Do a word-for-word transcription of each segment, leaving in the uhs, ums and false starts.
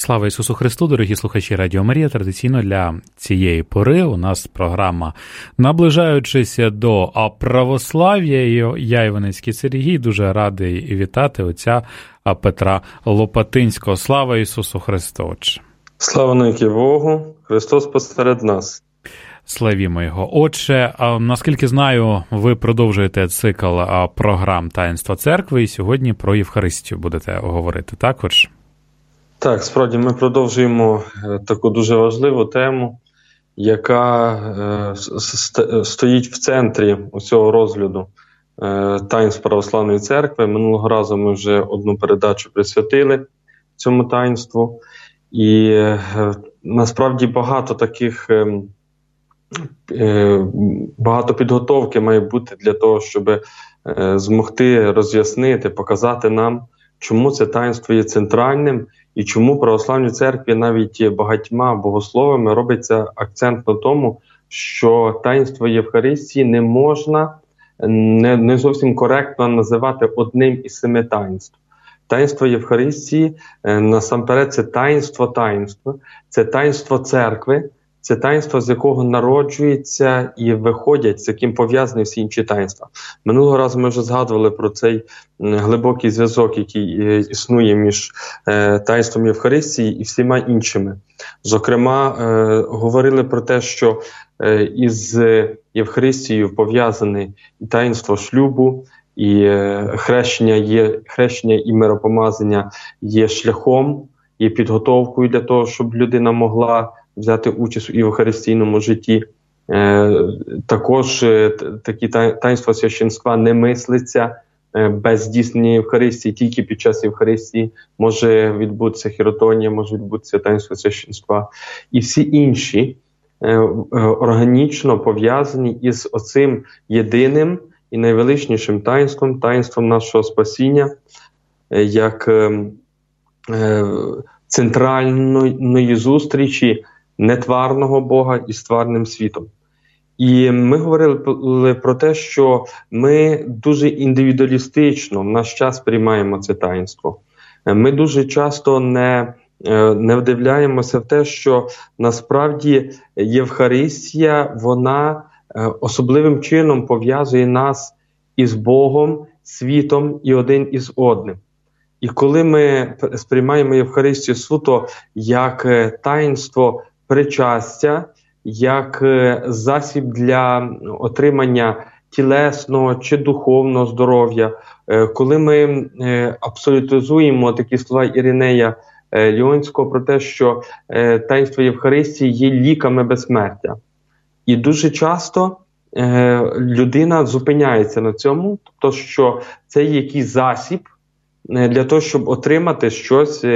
Слава Ісусу Христу, дорогі слухачі Радіо Марія. Традиційно для цієї пори у нас програма «Наближаючись до православ'я». Я, Іваницький Сергій, дуже радий вітати отця Петра Лопатинського. Слава Ісусу Христу! Слава навіки Богу! Христос посеред нас! Славімо Його. Отже, наскільки знаю, ви продовжуєте цикл програм «Таїнства церкви» і сьогодні про Євхаристію будете говорити також. Так, справді, ми продовжуємо таку дуже важливу тему, яка стоїть в центрі усього розгляду таїнств Православної церкви. Минулого разу ми вже одну передачу присвятили цьому таїнству. І насправді багато таких, багато підготовки має бути для того, щоб змогти роз'яснити, показати нам, чому це таїнство є центральним і чому в Православній церкві навіть багатьма богословами робиться акцент на тому, що таїнство Євхаристії не можна, не, не зовсім коректно називати одним із семи таїнств. Таїнство Євхаристії, насамперед, це таїнство таїнства, це таїнство церкви, це таїнство, з якого народжується і виходять, з яким пов'язані всі інші таїнства. Минулого разу ми вже згадували про цей глибокий зв'язок, який існує між е, таїнством Євхаристії і всіма іншими. Зокрема, е, говорили про те, що е, із Євхаристією пов'язане і таїнство шлюбу, і е, хрещення, є, хрещення і миропомазання є шляхом, є підготовкою для того, щоб людина могла взяти участь у євхаристійному житті. Е, також е, такі таїнства священства не мислиться е, без здійснення Євхаристії, тільки під час Євхаристії може відбутися хіротонія, може відбутися таїнство священства. І всі інші е, е, органічно пов'язані із оцим єдиним і найвеличнішим таїнством, таїнством нашого спасіння, е, як е, е, центральної зустрічі нетварного Бога із тварним світом. І ми говорили про те, що ми дуже індивідуалістично в наш час приймаємо це таїнство. Ми дуже часто не, не вдивляємося в те, що насправді Євхаристія, вона особливим чином пов'язує нас із Богом, світом і один із одним. І коли ми сприймаємо Євхаристію суто як таїнство причастя, як засіб для отримання тілесного чи духовного здоров'я, коли ми абсолютизуємо такі слова Іринея Ліонського про те, що таїнство Євхаристії є ліками безсмертя. І дуже часто людина зупиняється на цьому, тобто що це є якийсь засіб для того, щоб отримати щось,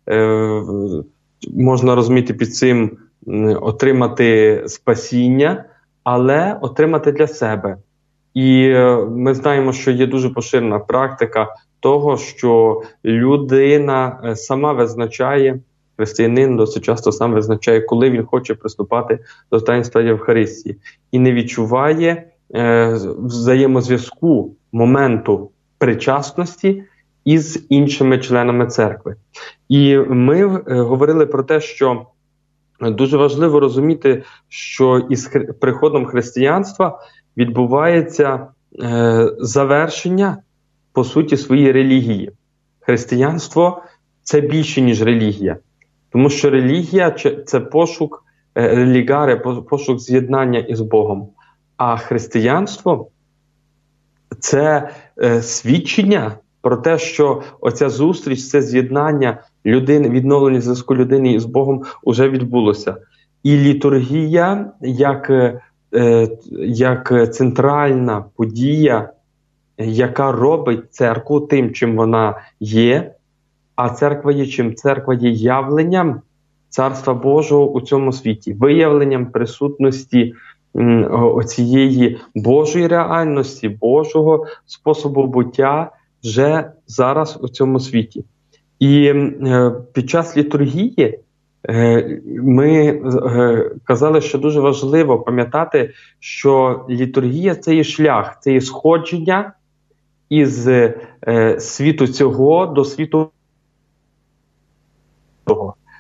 можна розуміти під цим, отримати спасіння, але отримати для себе. І ми знаємо, що є дуже поширена практика того, що людина сама визначає, християнин досить часто сам визначає, коли він хоче приступати до таїнства Євхаристії. І не відчуває е, взаємозв'язку, моменту причасності із іншими членами церкви. І ми говорили про те, що дуже важливо розуміти, що із приходом християнства відбувається е, завершення, по суті, своєї релігії. Християнство – це більше, ніж релігія. Тому що релігія – це пошук е, релігари, пошук з'єднання із Богом. А християнство – це е, свідчення про те, що оця зустріч, це з'єднання людини, відновлення зв'язку людини із Богом уже відбулося. І літургія, як, е, як центральна подія, яка робить церкву тим, чим вона є, а церква є чим? Церква є явленням Царства Божого у цьому світі, виявленням присутності оцієї Божої реальності, Божого способу буття вже зараз у цьому світі. І е, під час літургії е, ми е, казали, що дуже важливо пам'ятати, що літургія – це є шлях, це є сходження із е, світу цього до світу того.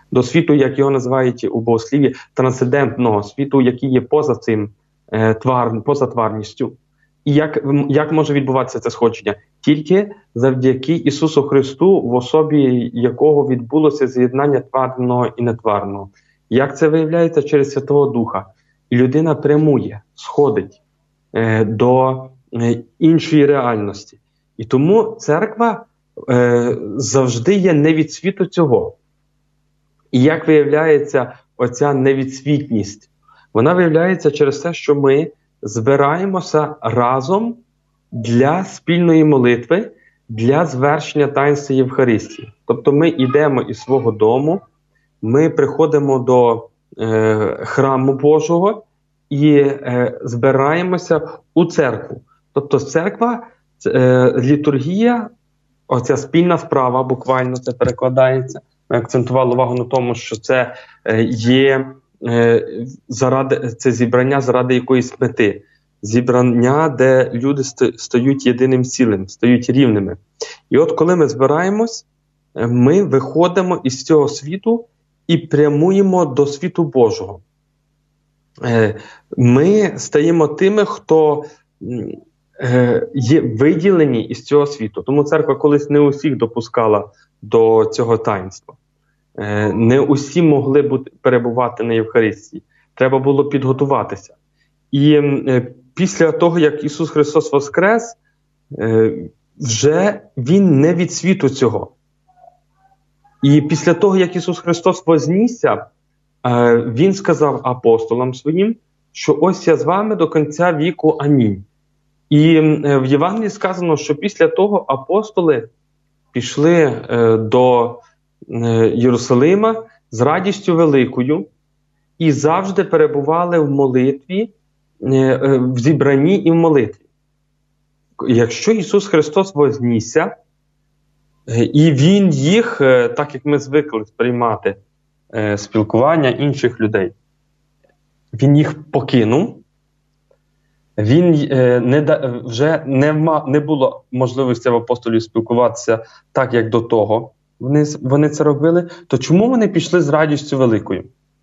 до світу, як його називають у богослів'ї, трансцендентного світу, який є поза цим е, твар, поза тварністю. І як, як може відбуватися це сходження? Тільки завдяки Ісусу Христу, в особі якого відбулося з'єднання тварного і нетварного. Як це виявляється? Через Святого Духа. І людина прямує, сходить е, до е, іншої реальності. І тому церква е, завжди є не від світу цього. І як виявляється оця невідсвітність? Вона виявляється через те, що ми збираємося разом для спільної молитви, для звершення таїнства Євхаристії. Тобто ми йдемо із свого дому, ми приходимо до е, храму Божого і е, збираємося у церкву. Тобто церква, е, літургія, оця спільна справа, буквально це перекладається. Ми акцентували увагу на тому, що це е, є е, заради, це зібрання заради якоїсь мети. Зібрання, де люди стають єдиним цілим, стають рівними. І от коли ми збираємось, ми виходимо із цього світу і прямуємо до світу Божого. Ми стаємо тими, хто є виділені із цього світу. Тому церква колись не усіх допускала до цього таїнства. Не усі могли бути, перебувати на Євхаристії. Треба було підготуватися. І після того, як Ісус Христос воскрес, вже Він не від світу цього. І після того, як Ісус Христос вознісся, Він сказав апостолам своїм, що ось я з вами до кінця віку. Амінь. І в Євангелії сказано, що після того апостоли пішли до Єрусалима з радістю великою і завжди перебували в молитві, в зібранні і в молитві. Якщо Ісус Христос вознісся, і Він їх, так як ми звикли сприймати спілкування інших людей, Він їх покинув, Він не, вже не, не було можливості в апостолів спілкуватися так, як до того вони, вони це робили, то чому вони пішли з радістю великою?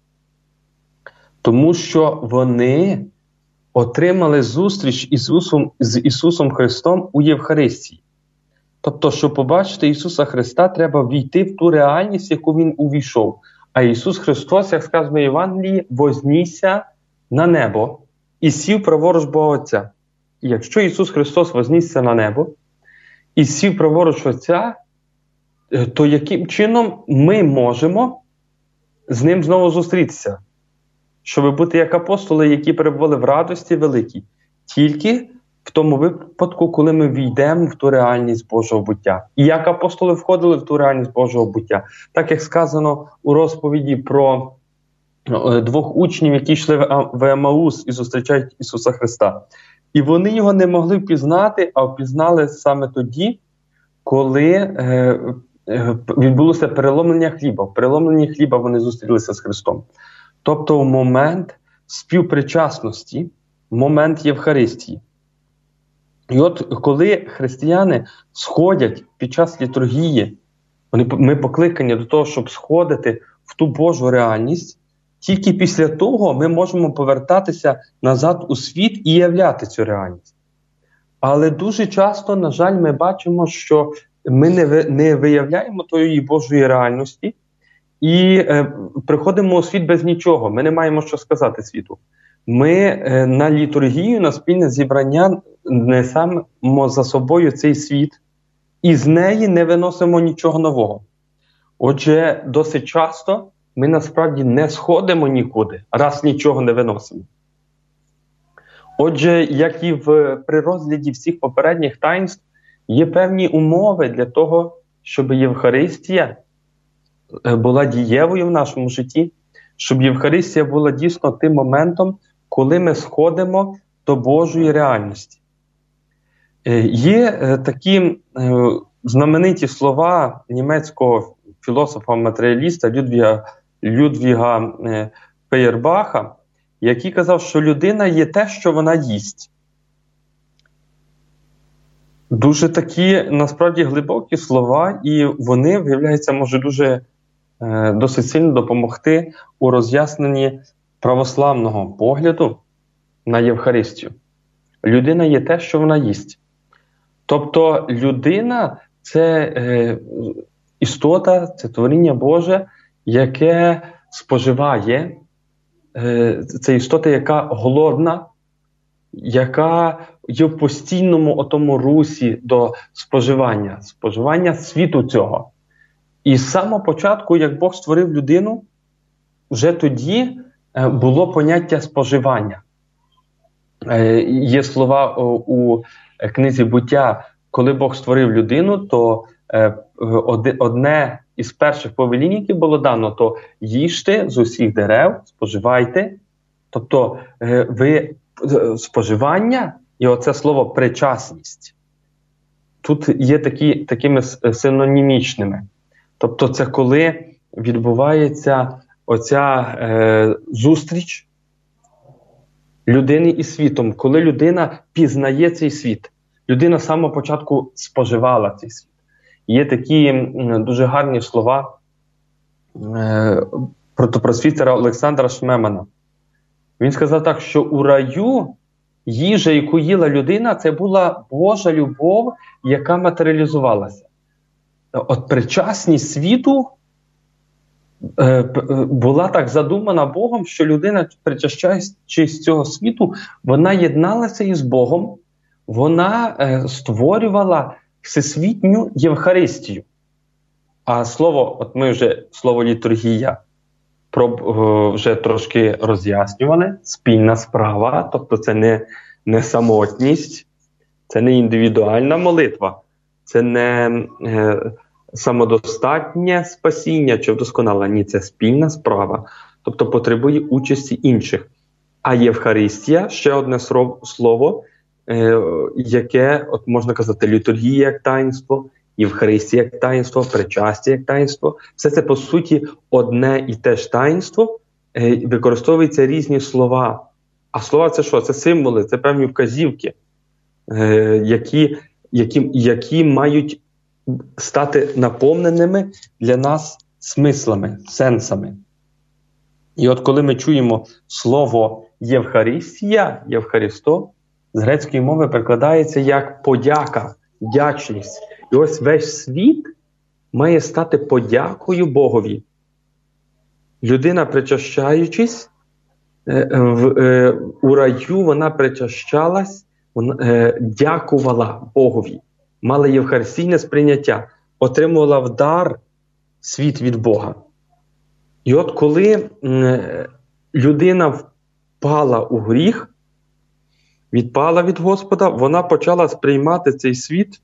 Тому що вони отримали зустріч із Ісусом, з Ісусом Христом у Євхаристії. Тобто, щоб побачити Ісуса Христа, треба війти в ту реальність, в яку Він увійшов. А Ісус Христос, як сказано в Євангелії, вознісся на небо і сів праворуч Бога Отця. І якщо Ісус Христос вознісся на небо і сів праворуч Отця, то яким чином ми можемо з Ним знову зустрітися? Щоб бути як апостоли, які перебували в радості великій. Тільки в тому випадку, коли ми війдемо в ту реальність Божого буття. І як апостоли входили в ту реальність Божого буття. Так як сказано у розповіді про двох учнів, які йшли в Емаус і зустрічають Ісуса Христа. І вони його не могли впізнати, а впізнали саме тоді, коли е, е, відбулося переломлення хліба. В переломленні хліба вони зустрілися з Христом. Тобто в момент співпричасності, момент Євхаристії. І от коли християни сходять під час літургії, вони, ми покликані до того, щоб сходити в ту Божу реальність, тільки після того ми можемо повертатися назад у світ і являти цю реальність. Але дуже часто, на жаль, ми бачимо, що ми не, не виявляємо тої Божої реальності, і е, приходимо у світ без нічого. Ми не маємо що сказати світу. Ми е, на літургію, на спільне зібрання несемо за собою цей світ, і з неї не виносимо нічого нового. Отже, досить часто ми насправді не сходимо нікуди, раз нічого не виносимо. Отже, як і в, при розгляді всіх попередніх таїнств, є певні умови для того, щоб Євхаристія була дієвою в нашому житті, щоб Євхаристія була дійсно тим моментом, коли ми сходимо до Божої реальності. Є такі знамениті слова німецького філософа-матеріаліста Людвіга, Людвіга Фейербаха, який казав, що людина є те, що вона їсть. Дуже такі, насправді, глибокі слова, і вони, виявляється, може, дуже е, досить сильно допомогти у роз'ясненні православного погляду на Євхаристію. Людина є те, що вона їсть. Тобто людина – це е, істота, це творіння Боже, яке споживає, е, це істота, яка голодна, яка є в постійному отому русі до споживання, споживання світу цього. І з самого початку, як Бог створив людину, вже тоді е, було поняття споживання. Е, є слова о, у книзі «Буття», коли Бог створив людину, то е, одне із перших повелінь, які було дано, то їжте з усіх дерев, споживайте. Тобто е, ви споживання і оце слово «причасність» тут є такі, такими синонімічними. Тобто це коли відбувається оця е, зустріч людини із світом, коли людина пізнає цей світ. Людина з самого початку споживала цей світ. Є такі дуже гарні слова е, протопросвітера Олександра Шмемана. Він сказав так, що у раю їжа, яку їла людина, це була Божа любов, яка матеріалізувалася. От причасність світу е, була так задумана Богом, що людина, причащаючись цього світу, вона єдналася із Богом, вона е, створювала всесвітню Євхаристію. А слово, от ми вже слово літургія про, вже трошки роз'яснювали, спільна справа, тобто це не, не самотність, це не індивідуальна молитва, це не е, самодостатнє спасіння чи вдосконалення, ні, це спільна справа, тобто потребує участі інших. А Євхаристія, ще одне слово, е, яке, от можна казати, літургія як таїнство, Євхаристія як таїнство, причастя як таїнство. Все це, по суті, одне і те ж таїнство, е, використовуються різні слова. А слова – це що? Це символи, це певні вказівки, е, які, які, які мають стати наповненими для нас смислами, сенсами. І от коли ми чуємо слово Євхаристія, Євхаристо, з грецької мови перекладається як подяка, вдячність. І ось весь світ має стати подякою Богові. Людина, причащаючись, в, у раю вона причащалась, вона е, дякувала Богові, мала євхаристійне сприйняття, отримувала в дар світ від Бога. І от коли е, людина впала у гріх, відпала від Господа, вона почала сприймати цей світ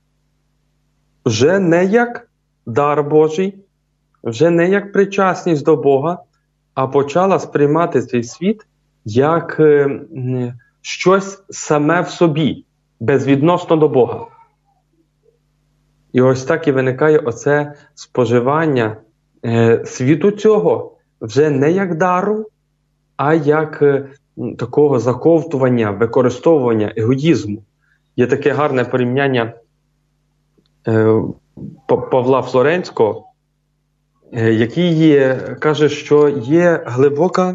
вже не як дар Божий, вже не як причасність до Бога, а почала сприймати цей світ як е, щось саме в собі, безвідносно до Бога. І ось так і виникає оце споживання е, світу цього вже не як дару, а як е, такого заковтування, використовування, егоїзму. Є таке гарне порівняння е, Павла Флоренського, е, який є, каже, що є глибока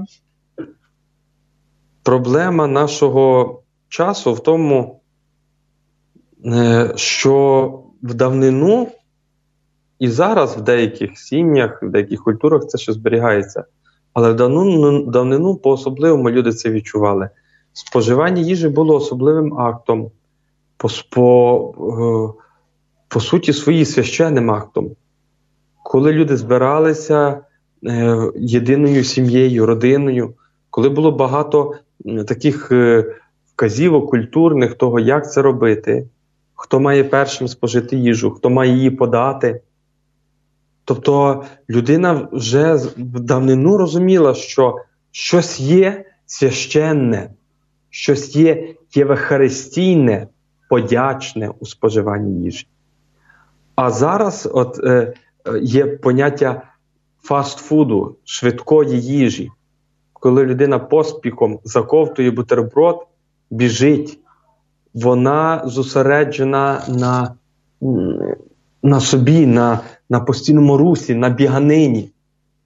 проблема нашого часу в тому, е, що в давнину і зараз в деяких сім'ях, в деяких культурах це ще зберігається, але в давнину, давнину по-особливому люди це відчували. Споживання їжі було особливим актом, по, по, по суті своїй священним актом. Коли люди збиралися е, єдиною сім'єю, родиною, коли було багато е, таких е, вказівок культурних того, як це робити, хто має першим спожити їжу, хто має її подати. Тобто людина вже в давнину розуміла, що щось є священне, щось є євхаристійне, подячне у споживанні їжі. А зараз от, е, є поняття фастфуду, швидкої їжі. Коли людина поспіхом заковтує бутерброд, біжить, вона зосереджена на, на собі, на, на постійному русі, на біганині.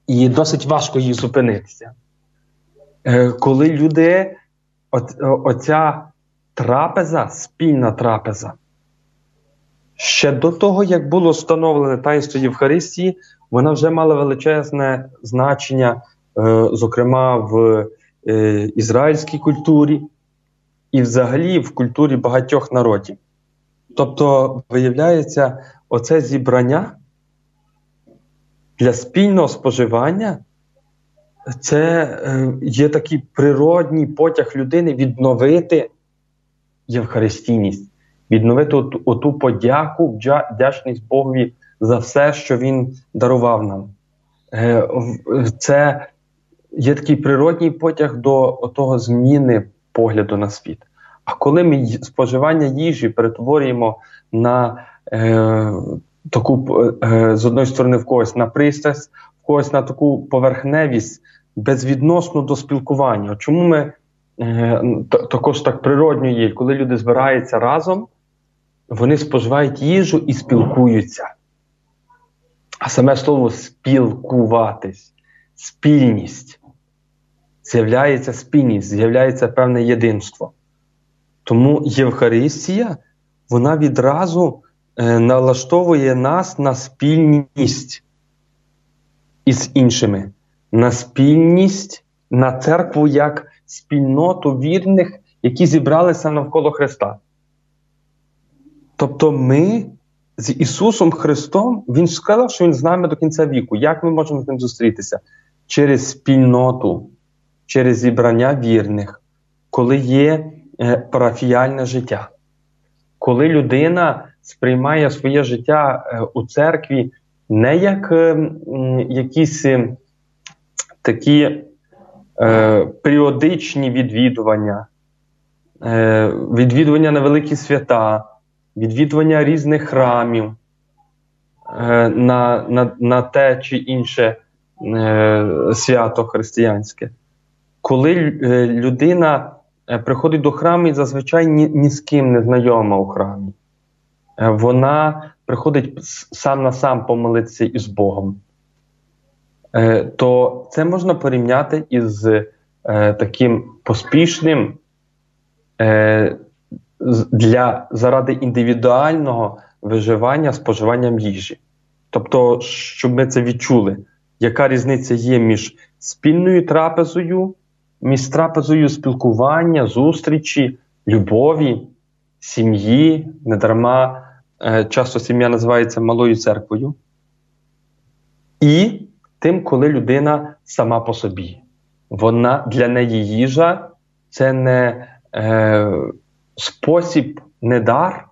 і досить важко їй зупинитися. Е, коли люди, от, оця трапеза, спільна трапеза, ще до того, як було встановлене таїнство Євхаристії, вона вже мала величезне значення, е, зокрема в е, ізраїльській культурі і взагалі в культурі багатьох народів. Тобто, виявляється, оце зібрання для спільного споживання – це е, є такий природній потяг людини відновити євхаристійність, відновити оту, оту подяку, вдячність Богові за все, що Він дарував нам. Е, це є такий природній потяг до того зміни погляду на світ. А коли ми споживання їжі перетворюємо на е, таку, е, з одної сторони, в когось на пристрасть, в когось на таку поверхневість, безвідносно до спілкування. Чому ми е, також так природньо є, коли люди збираються разом, вони споживають їжу і спілкуються. А саме слово «спілкуватись», спільність, з'являється спільність, з'являється певне єдинство. Тому Євхаристія, вона відразу е, налаштовує нас на спільність із іншими, на спільність, на церкву як спільноту вірних, які зібралися навколо Христа. Тобто ми з Ісусом Христом, Він сказав, що Він з нами до кінця віку. Як ми можемо з Ним зустрітися? Через спільноту, через зібрання вірних, коли є е, парафіяльне життя. Коли людина сприймає своє життя е, у церкві не як е, м, якісь е, такі е, періодичні відвідування, е, відвідування на великі свята, відвідування різних храмів е, на, на, на те чи інше е, свято християнське. Коли е, людина е, приходить до храму і зазвичай ні, ні з ким не знайома у храмі, е, вона приходить сам на сам помолитися із Богом, е, то це можна порівняти із е, таким поспішним е, для, заради індивідуального виживання споживанням їжі. Тобто, щоб ми це відчули, яка різниця є між спільною трапезою, між трапезою спілкування, зустрічі, любові, сім'ї, недарма е, часто сім'я називається малою церквою, і тим, коли людина сама по собі. Вона, для неї їжа – це не е, спосіб, не дар,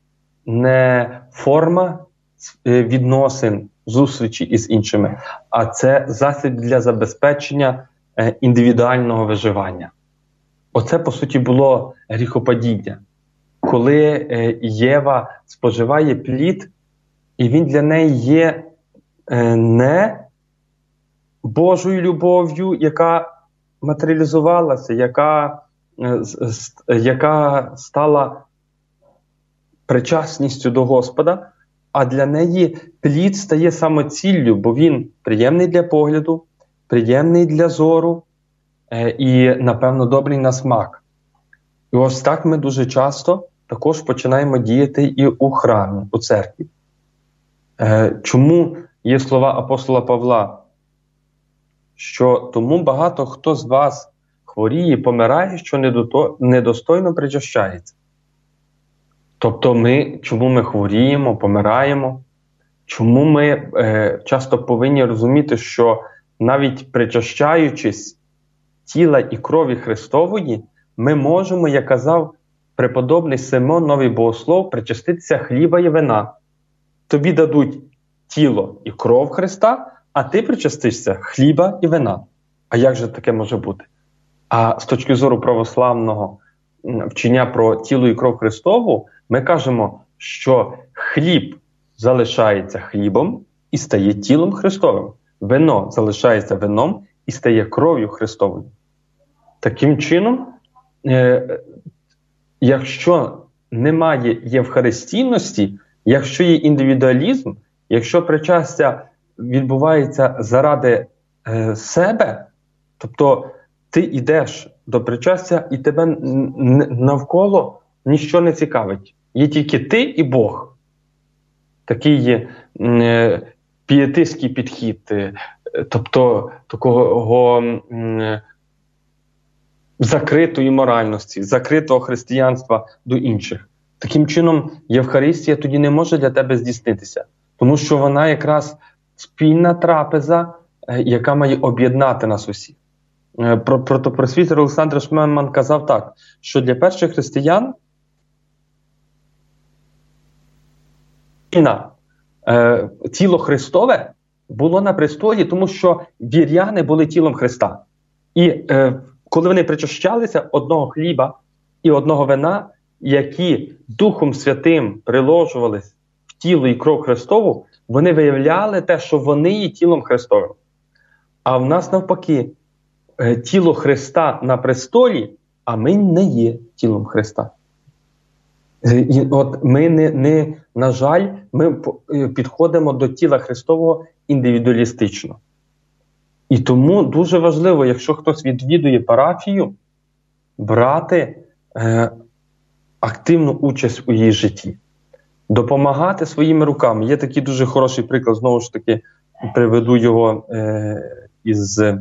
не форма відносин, зустрічі із іншими, а це засіб для забезпечення е, індивідуального виживання. Оце, по суті, було гріхопадіння. Коли е, Єва споживає плід, і він для неї є е, не Божою любов'ю, яка матеріалізувалася, яка, е, з, яка стала причасністю до Господа, а для неї плід стає самоціллю, бо він приємний для погляду, приємний для зору е, і, напевно, добрий на смак. І ось так ми дуже часто також починаємо діяти і у храмі, у церкві. Е, чому є слова апостола Павла, що тому багато хто з вас хворіє, помирає, що недостойно причащається. Тобто ми, чому ми хворіємо, помираємо, чому ми е, часто повинні розуміти, що навіть причащаючись тіла і крові Христової, ми можемо, як казав преподобний Симон Новий Богослов, причаститися хліба і вина. Тобі дадуть тіло і кров Христа, а ти причастишся хліба і вина. А як же таке може бути? А з точки зору православного вчення про тіло і кров Христову, ми кажемо, що хліб залишається хлібом і стає тілом Христовим. Вино залишається вином і стає кров'ю Христовою. Таким чином, е- якщо немає євхаристійності, якщо є індивідуалізм, якщо причастя відбувається заради е, себе, тобто ти йдеш до причастя і тебе навколо ніщо не цікавить. Є тільки ти і Бог. Такий є е, пієтистський підхід, е, тобто такого е, закритої моральності, закритого християнства до інших. Таким чином, Євхаристія тоді не може для тебе здійснитися, тому що вона якраз спільна трапеза, е, яка має об'єднати нас усіх. Е, про, протопросвітер Олександр Шмеман казав так, що для перших християн е, тіло Христове було на престолі, тому що віряни були тілом Христа. І е, коли вони причащалися одного хліба і одного вина, які Духом Святим приложувались в тіло і кров Христову, вони виявляли те, що вони є тілом Христовим. А в нас навпаки, е, тіло Христа на престолі, а ми не є тілом Христа. І от ми, не, не, на жаль, ми підходимо до тіла Христового індивідуалістично. І тому дуже важливо, якщо хтось відвідує парафію, брати е, активну участь у її житті. Допомагати своїми руками. Є такий дуже хороший приклад, знову ж таки, приведу його е, із, е,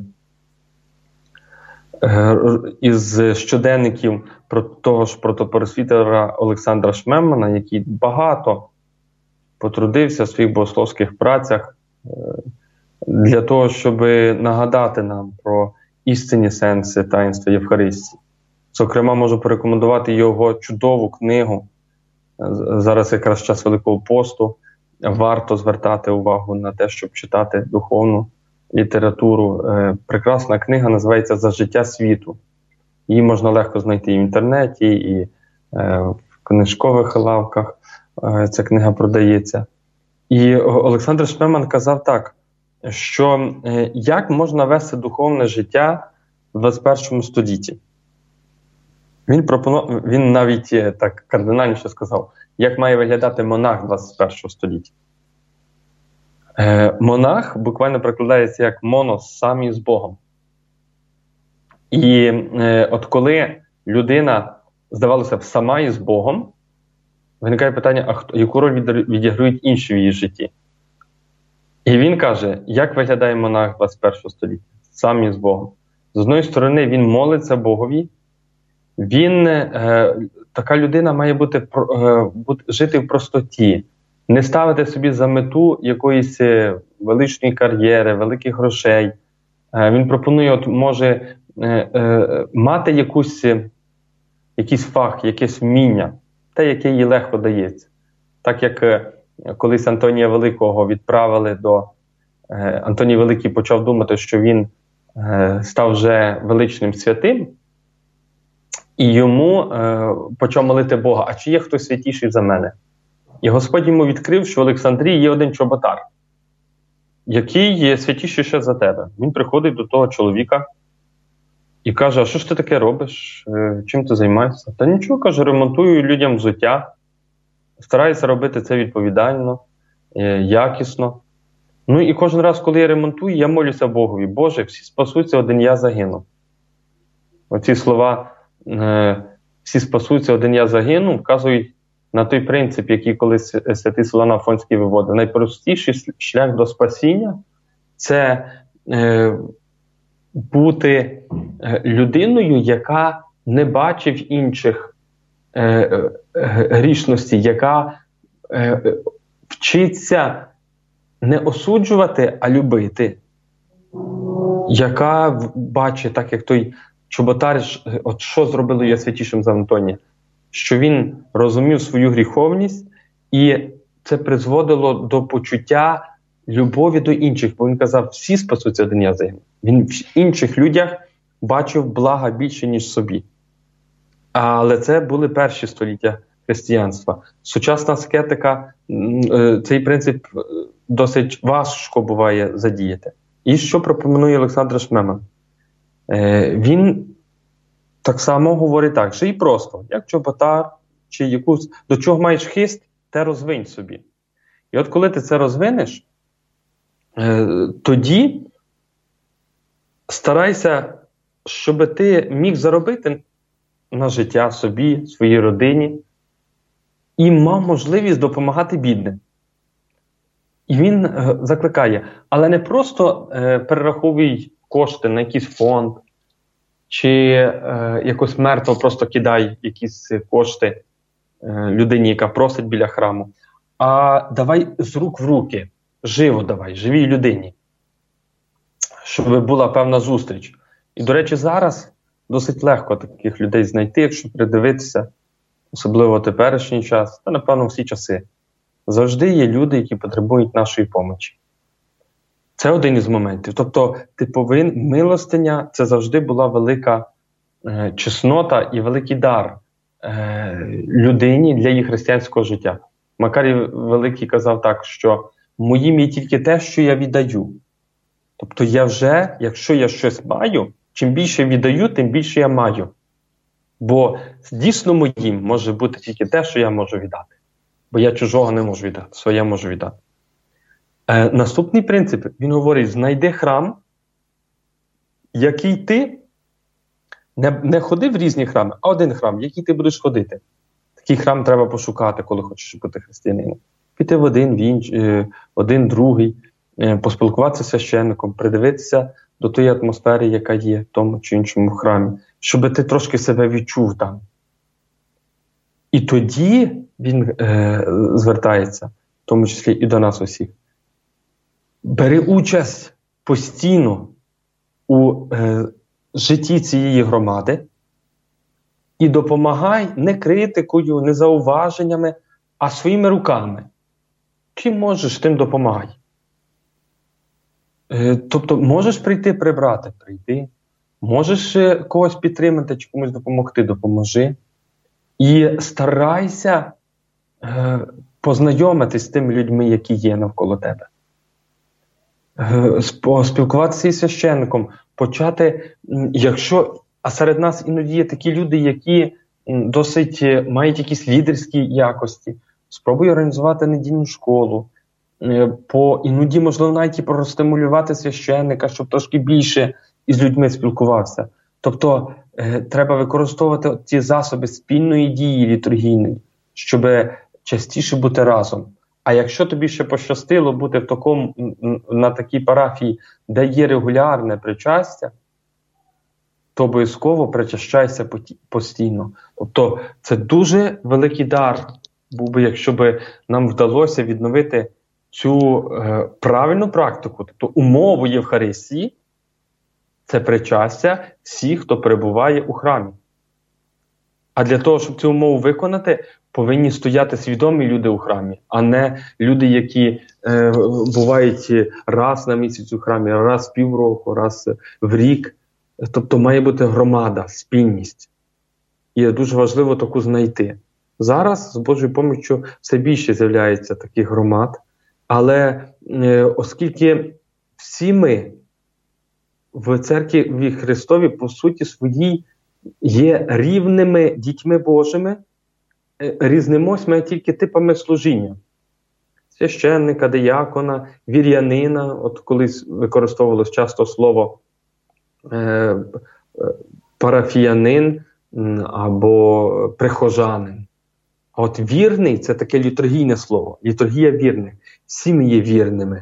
із щоденників про того ж протопросвітера Олександра Шмемана, який багато потрудився в своїх богословських працях е, для того, щоб нагадати нам про істинні сенси таїнства Євхаристії. Зокрема, можу порекомендувати його чудову книгу. Зараз якраз час Великого посту. Варто звертати увагу на те, щоб читати духовну літературу. Прекрасна книга називається «За життя світу». Її можна легко знайти і в інтернеті, і в книжкових лавках ця книга продається. І Олександр Шмеман казав так, що як можна вести духовне життя в двадцять першому столітті. Він, пропонував, він навіть так кардинальніше сказав, як має виглядати монах двадцять першого століття. Е, монах буквально перекладається як «монос», самі з Богом. І е, от коли людина, здавалося б, сама із Богом, виникає питання, а хто, яку роль відіграють інші в її житті? І він каже, як виглядає монах двадцять першого століття? Сам із Богом. З одної сторони, він молиться Богові, він, е, така людина має бути, е, бути, жити в простоті, не ставити собі за мету якоїсь величної кар'єри, великих грошей. Е, він пропонує, от може, е, е, мати якусь, якийсь фах, якесь вміння, те, яке їй легко дається. Так як е, колись Антонія Великого відправили до... Е, Антоній Великий почав думати, що він е, став вже величним святим, і йому е, почав молити Бога, а чи є хтось святіший за мене? І Господь йому відкрив, що в Олександрії є один чоботар, який є святіший ще за тебе. Він приходить до того чоловіка і каже, а що ж ти таке робиш? Е, чим ти займаєшся? Та нічого, каже, ремонтую людям взуття, стараюся робити це відповідально, е, якісно. Ну і кожен раз, коли я ремонтую, я молюся Богові, Боже, всі спасуться, один я загину. Оці слова «всі спасуться, один я загину» вказують на той принцип, який колись святий Силуан Афонський виводив. Найпростіший шлях до спасіння – це е, бути людиною, яка не бачить інших е, е, грішностей, яка е, вчиться не осуджувати, а любити, яка бачить, так як той чоботар, от що зробило його святішим за Антонія? Що він розумів свою гріховність, і це призводило до почуття любові до інших. Бо він казав, всі спасуться, один я загину. Він в інших людях бачив блага більше, ніж собі. Але це були перші століття християнства. Сучасна аскетика, цей принцип досить важко буває задіяти. І що пропонує Олександр Шмеман? Він так само говорить так, що і просто, як чоботар, чи якусь, до чого маєш хист, те розвинь собі. І от коли ти це розвинеш, тоді старайся, щоб ти міг заробити на життя собі, своїй родині і мав можливість допомагати бідним. І він е, закликає, але не просто е, перераховуй кошти на якийсь фонд, чи е, якось мертво просто кидай якісь кошти е, людині, яка просить біля храму, а давай з рук в руки, живо давай, живій людині, щоб була певна зустріч. І, до речі, зараз досить легко таких людей знайти, якщо придивитися, особливо теперішній час, та, напевно, всі часи. Завжди є люди, які потребують нашої помочі. Це один із моментів. Тобто, ти повинен, милостиня – це завжди була велика е, чеснота і великий дар е, людині для її християнського життя. Макарій Великий казав так, що моїм є тільки те, що я віддаю. Тобто я вже, якщо я щось маю, чим більше віддаю, тим більше я маю. Бо дійсно моїм може бути тільки те, що я можу віддати. Бо я чужого не можу віддати, своє можу віддати. Е, наступний принцип, він говорить, знайди храм, який ти, не, не ходи в різні храми, а один храм, який ти будеш ходити. Такий храм треба пошукати, коли хочеш бути християнином. Піти в один, в інш, е, один, другий, е, поспілкуватися з священником, придивитися до тої атмосфери, яка є в тому чи іншому храмі, щоб ти трошки себе відчув там. І тоді він е, звертається, в тому числі і до нас усіх. Бери участь постійно у е, житті цієї громади і допомагай не критикою, не зауваженнями, а своїми руками. Чим можеш, тим допомагай. Е, тобто можеш прийти прибрати, прийти. Можеш е, когось підтримати чи комусь допомогти, допоможи. І старайся е, познайомитись з тими людьми, які є навколо тебе. Е, спілкуватися із священником, почати, якщо, а серед нас іноді є такі люди, які досить мають якісь лідерські якості, спробуй організувати недільну школу, е, по, іноді, можливо, навіть і простимулювати священника, щоб трошки більше із людьми спілкувався. Тобто, е, треба використовувати ті засоби спільної дії літургійної, щоб частіше бути разом. А якщо тобі ще пощастило бути в такому, на такій парафії, де є регулярне причастя, то обов'язково причащайся постійно. Тобто, це дуже великий дар був би, якщо б нам вдалося відновити цю е, правильну практику, тобто умову Євхаристії, це причастя всіх, хто перебуває у храмі. А для того, щоб цю умову виконати, повинні стояти свідомі люди у храмі, а не люди, які е, бувають раз на місяць у храмі, раз в півроку, раз в рік. Тобто має бути громада, спільність. І дуже важливо таку знайти. Зараз, з Божою поміччю, все більше з'являється таких громад, але е, оскільки всі ми в Церкві Христові, по суті своїй, є рівними дітьми Божими, різнимось ми тільки типами служіння. Священника, диякона, вір'янина, от колись використовувалось часто слово е, е, парафіянин або прихожанин. А от вірний – це таке літургійне слово, літургія вірних. Всі ми є вірними.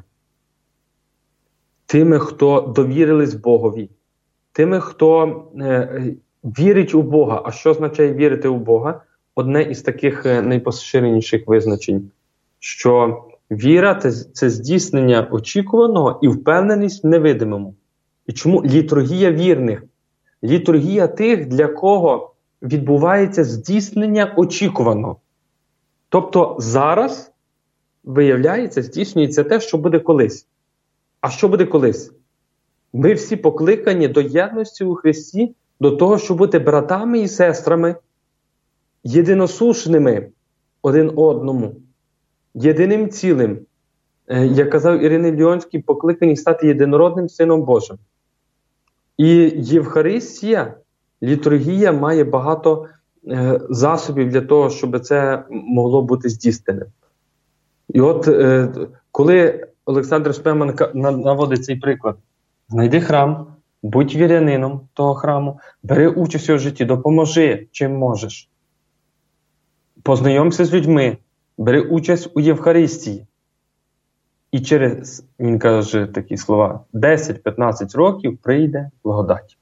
Тими, хто довірились Богові, тими, хто е, вірить у Бога. А що означає вірити у Бога? Одне із таких е, найпоширеніших визначень, що віра – це, це здійснення очікуваного і впевненість в невидимому. І чому літургія вірних? Літургія тих, для кого відбувається здійснення очікуваного. Тобто зараз, виявляється, здійснюється те, що буде колись. А що буде колись? Ми всі покликані до єдності у Христі, до того, щоб бути братами і сестрами, єдиносушними один одному, єдиним цілим. Як казав Іриней Ліонський, покликані стати єдинородним Сином Божим. І Євхаристія, літургія має багато е, засобів для того, щоб це могло бути здійсненим. І от е, коли Олександр Шпеман наводить цей приклад, знайди храм, будь вірянином того храму, бери участь у житті, допоможи, чим можеш. Познайомся з людьми, бери участь у Євхаристії. І через, він каже такі слова, десять-п'ятнадцять років прийде благодать.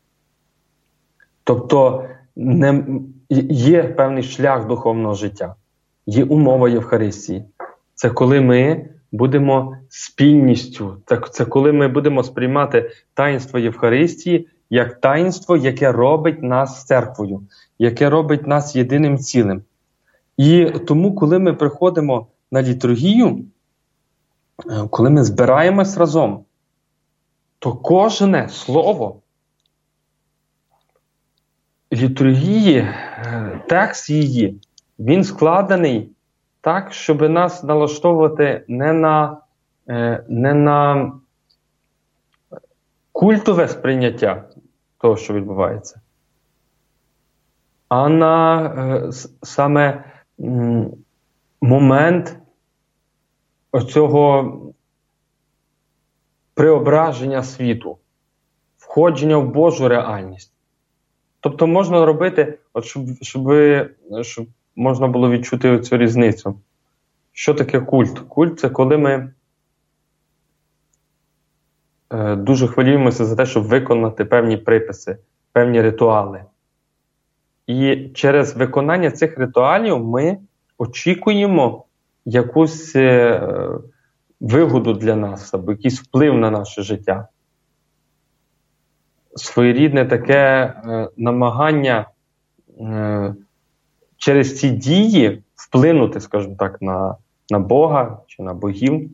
Тобто не, є певний шлях духовного життя, є умова Євхаристії. Це коли ми будемо спільністю, це, це коли ми будемо сприймати таїнство Євхаристії як таїнство, яке робить нас церквою, яке робить нас єдиним цілим. І тому, коли ми приходимо на літургію, коли ми збираємось разом, то кожне слово літургії, текст її, він складений так, щоб нас налаштовувати не на, не на культове сприйняття того, що відбувається, а на саме момент оцього преображення світу, входження в Божу реальність. Тобто можна робити, от щоб, щоб, щоб можна було відчути цю різницю. Що таке культ? Культ – це коли ми е, дуже хвилюємося за те, щоб виконати певні приписи, певні ритуали. І через виконання цих ритуалів ми очікуємо якусь е, вигоду для нас, або якийсь вплив на наше життя. Своєрідне таке е, намагання е, через ці дії вплинути, скажімо так, на, на Бога чи на богів.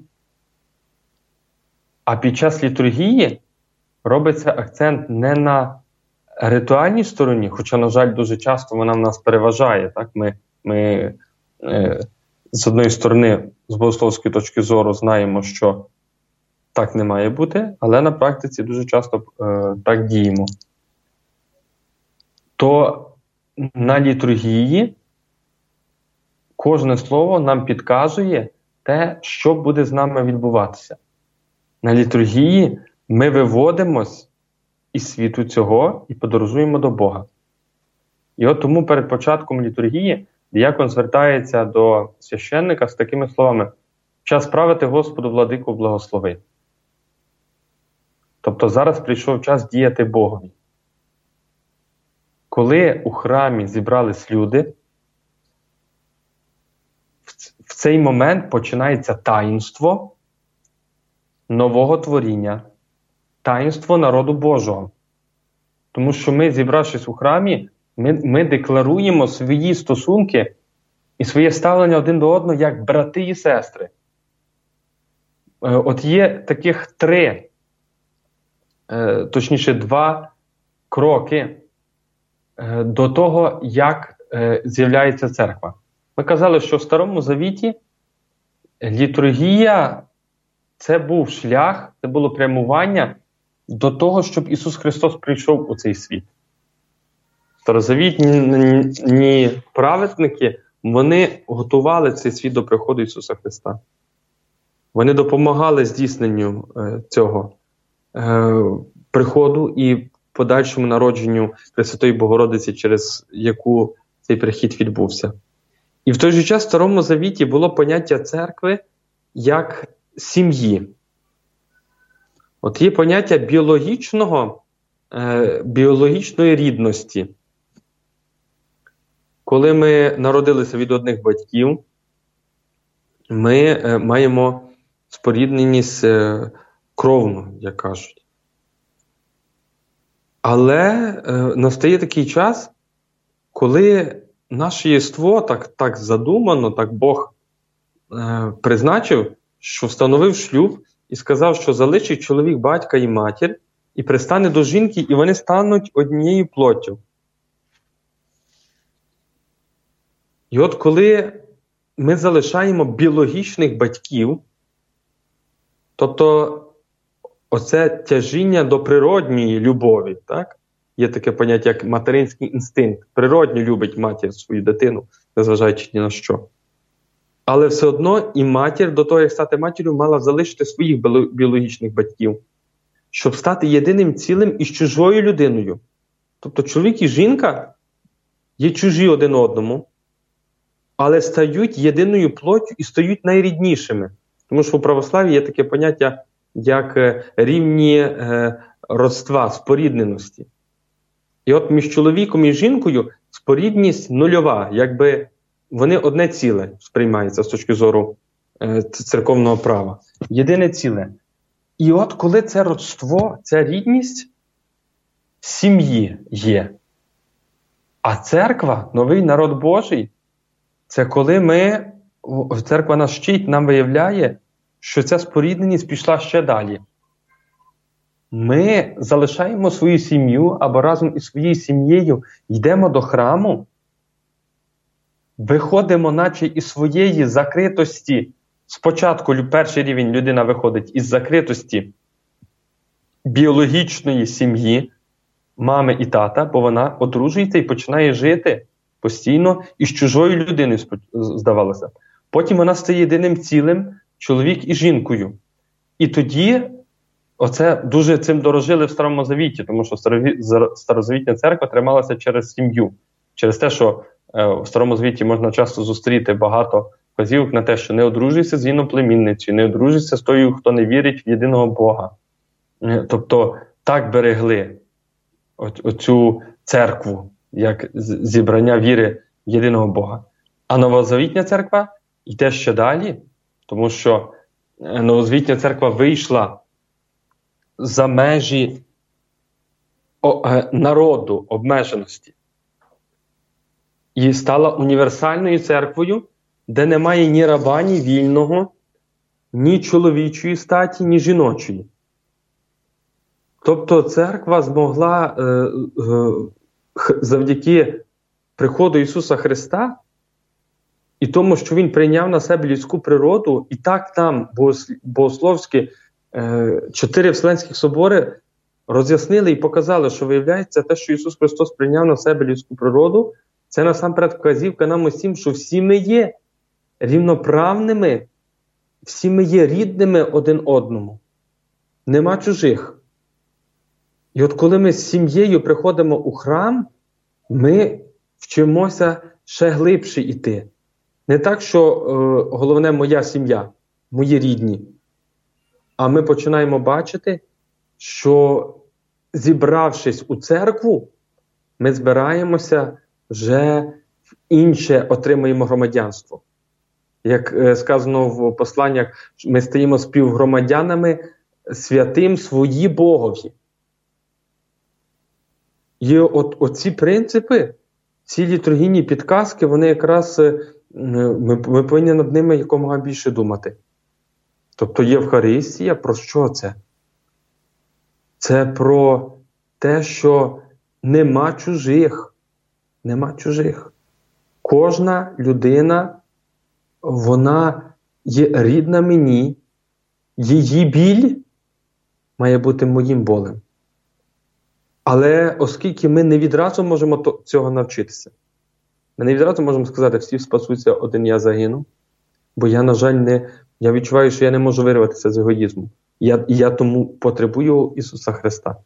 А під час літургії робиться акцент не на ритуальній стороні, хоча, на жаль, дуже часто вона в нас переважає. Так? Ми, ми е, з одної сторони, з богословської точки зору, знаємо, що так не має бути, але на практиці дуже часто е, так діємо. То на літургії кожне слово нам підказує те, що буде з нами відбуватися. На літургії ми виводимось із світу цього і подорожуємо до Бога. І от тому перед початком літургії діякон звертається до священника з такими словами: «Час правити Господу владику благослови». Тобто зараз прийшов час діяти Богові. Коли у храмі зібрались люди, в цей момент починається таїнство нового творіння, таїнство народу Божого. Тому що ми, зібравшись у храмі, ми, ми декларуємо свої стосунки і своє ставлення один до одного як брати і сестри. От є таких три, точніше два кроки до того, як з'являється церква. Ми казали, що в Старому Завіті літургія – це був шлях, це було прямування до того, щоб Ісус Христос прийшов у цей світ. Старозавітні праведники, вони готували цей світ до приходу Ісуса Христа. Вони допомагали здійсненню е, цього е, приходу і подальшому народженню Пресвятої Богородиці, через яку цей прихід відбувся. І в той же час в Старому Завіті було поняття церкви як сім'ї. От є поняття біологічного, е, біологічної рідності. Коли ми народилися від одних батьків, ми е, маємо спорідненість е, кровну, як кажуть. Але е, настає такий час, коли наше єство так, так задумано, так Бог е, призначив, що встановив шлюб і сказав, що залишить чоловік батька і матір, і пристане до жінки, і вони стануть однією плоттю. І от коли ми залишаємо біологічних батьків, тобто оце тяжіння до природньої любові, так? Є таке поняття, як материнський інстинкт. Природньо любить матір свою дитину, незважаючи ні на що. Але все одно і матір, до того, як стати матір'ю, мала залишити своїх біологічних батьків. щоб стати єдиним цілим із чужою людиною. Тобто чоловік і жінка є чужі один одному, але стають єдиною плоттю і стають найріднішими. Тому що у православі є таке поняття, як рівні е, родства, спорідненості. І от між чоловіком і жінкою спорідність нульова, якби вони одне ціле сприймаються з точки зору е, церковного права. Єдине ціле. І от коли це родство, ця рідність сім'ї є. А церква, новий народ Божий, це коли ми, церква нас вчить, нам виявляє, що ця спорідненість пішла ще далі. Ми залишаємо свою сім'ю або разом із своєю сім'єю йдемо до храму, виходимо наче із своєї закритості. Спочатку перший рівень людина виходить із закритості біологічної сім'ї, мами і тата, бо вона одружується і починає жити постійно із чужою людиною, здавалося. Потім вона стає єдиним цілим, чоловік і жінкою. І тоді, оце дуже цим дорожили в Старому Завіті, тому що Старозавітня церква трималася через сім'ю. Через те, що е, в Старому Завіті можна часто зустріти багато вказівок на те, що не одружуйся з іноплемінницею, не одружуйся з тою, хто не вірить в єдиного Бога. Е, тобто так берегли о, оцю церкву, як зібрання віри в єдиного Бога. А Новозавітня церква йде ще далі, тому що Новозавітня церква вийшла за межі о, е, народу, обмеженості. І стала універсальною церквою, де немає ні раба, ні вільного, ні чоловічої статі, ні жіночої. Тобто церква змогла е, е, завдяки приходу Ісуса Христа і тому, що Він прийняв на себе людську природу, і так там богословські е, чотири Вселенські собори роз'яснили і показали, що виявляється те, що Ісус Христос прийняв на себе людську природу, це насамперед вказівка нам усім, що всі ми є рівноправними, всі ми є рідними один одному. Нема чужих. І от коли ми з сім'єю приходимо у храм, ми вчимося ще глибше йти. Не так, що е, головне моя сім'я, мої рідні. А ми починаємо бачити, що зібравшись у церкву, ми збираємося вже в інше отримуємо громадянство. Як е, сказано в посланнях, ми стаємо співгромадянами святим свої Богові. І от оці принципи, ці літургійні підказки, вони якраз, ми, ми повинні над ними якомога більше думати. Тобто Євхаристія, про що це? Це про те, що нема чужих. Нема чужих. Кожна людина, вона є рідна мені, її біль має бути моїм болем. Але оскільки ми не відразу можемо цього навчитися, ми не відразу можемо сказати, всі спасуться, один я загину, бо я, на жаль, не, я відчуваю, що я не можу вирватися з егоїзму. Я, і я тому потребую Ісуса Христа.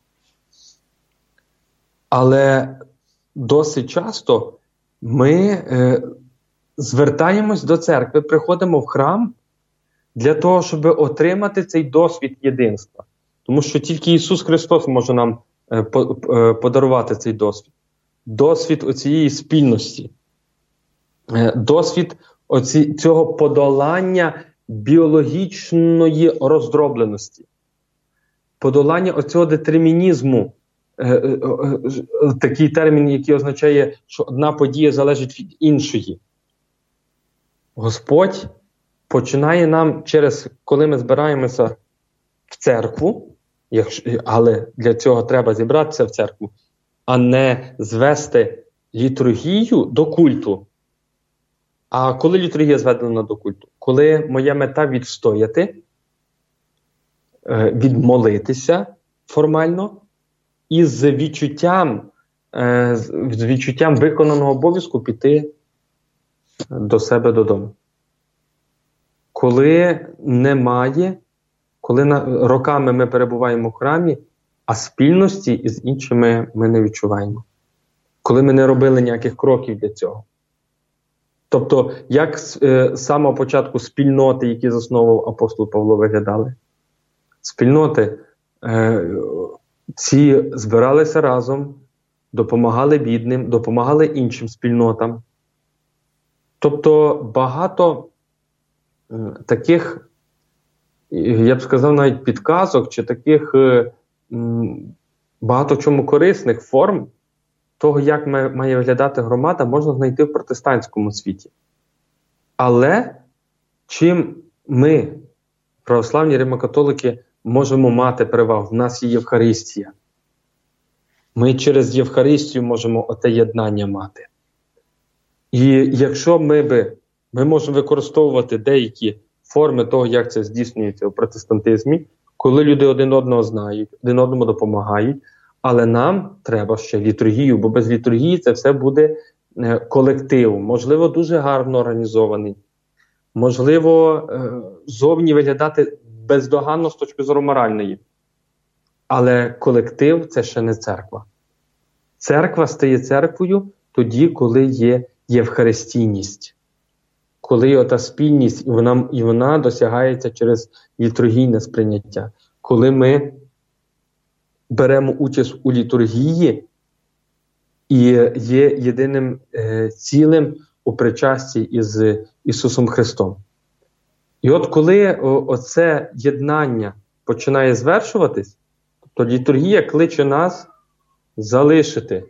Але досить часто ми е, звертаємось до церкви, приходимо в храм для того, щоб отримати цей досвід єдинства. Тому що тільки Ісус Христос може нам е, по, е, подарувати цей досвід. Досвід оцієї спільності. Е, досвід оці, цього подолання біологічної роздробленості. Подолання оцього детермінізму. Такий термін, який означає, що одна подія залежить від іншої. Господь починає нам через, коли ми збираємося в церкву, якщо, але для цього треба зібратися в церкву, а не звести літургію до культу. А коли літургія зведена до культу? Коли моя мета відстояти, відмолитися формально, і з відчуттям, з відчуттям виконаного обов'язку піти до себе додому. Коли немає коли на, роками ми перебуваємо в храмі, а спільності із іншими ми не відчуваємо. Коли ми не робили ніяких кроків для цього. Тобто, як з самого початку спільноти, які засновував апостол Павло, виглядали? Спільноти е, ці збиралися разом, допомагали бідним, допомагали іншим спільнотам. Тобто, багато е, таких, я б сказав, навіть підказок, чи таких е, м, багато чому корисних форм того, як має виглядати громада, можна знайти в протестантському світі. Але чим ми, православні римокатолики, можемо мати перевагу? В нас є Євхаристія. Ми через Євхаристію можемо оте єднання мати. І якщо ми би, ми можемо використовувати деякі форми того, як це здійснюється у протестантизмі, коли люди один одного знають, один одному допомагають, але нам треба ще літургію, бо без літургії це все буде е, колектив, можливо, дуже гарно організований, можливо, е, зовні виглядати бездоганно з точки зору моральної. Але колектив – це ще не церква. Церква стає церквою тоді, коли є євхаристійність, коли є ота спільність, і вона, і вона досягається через літургійне сприйняття. Коли ми беремо участь у літургії і є єдиним е, цілим у причасті із Ісусом Христом. І от коли о, оце єднання починає звершуватись, то літургія кличе нас залишити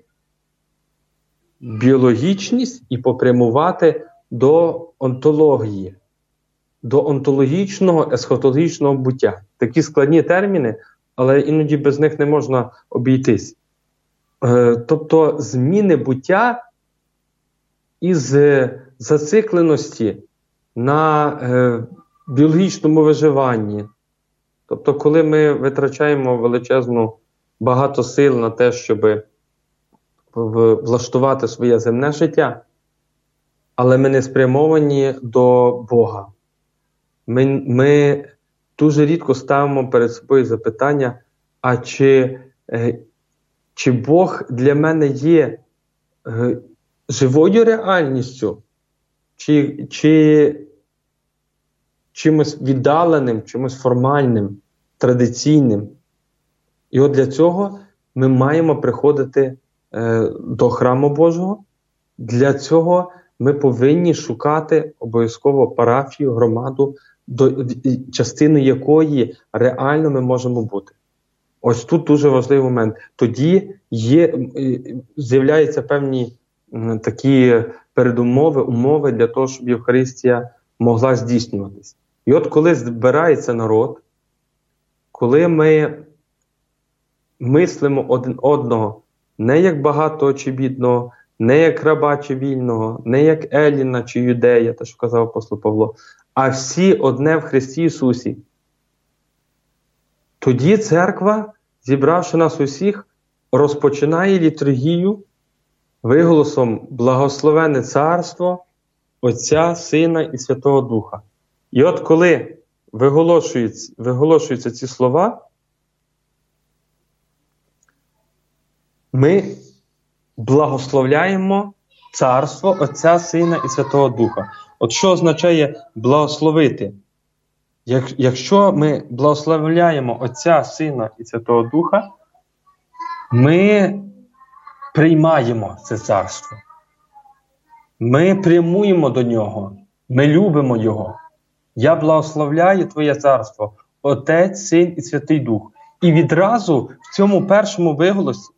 біологічність і попрямувати до онтології, до онтологічного, есхатологічного буття. Такі складні терміни, але іноді без них не можна обійтись. Е, тобто зміни буття із зацикленості на е, біологічному виживанні. Тобто, коли ми витрачаємо величезну багато сил на те, щоб влаштувати своє земне життя, але ми не спрямовані до Бога. Ми, ми дуже рідко ставимо перед собою запитання, а чи, е, чи Бог для мене є е, живою реальністю, чи, чи чимось віддаленим, чимось формальним, традиційним. І от для цього ми маємо приходити е, до храму Божого. Для цього ми повинні шукати обов'язково парафію, громаду, до, частиною якої реально ми можемо бути. Ось тут дуже важливий момент. Тоді є, з'являються певні м, такі передумови, умови для того, щоб Євхаристія могла здійснюватись. І от коли збирається народ, коли ми мислимо один одного не як багатого чи бідного, не як раба чи вільного, не як еліна чи юдея, те, що казав апостол Павло, а всі одне в Христі Ісусі. Тоді церква, зібравши нас усіх, розпочинає літургію виголосом «Благословенне царство Отця, Сина і Святого Духа». І от коли виголошуються, виголошуються ці слова, ми благословляємо царство Отця, Сина і Святого Духа. От що означає благословити? Як, якщо ми благословляємо Отця, Сина і Святого Духа, ми приймаємо це царство. Ми прямуємо до нього. Ми любимо його. Я благословляю Твоє царство, Отець, Син і Святий Дух. І відразу в цьому першому виголосі,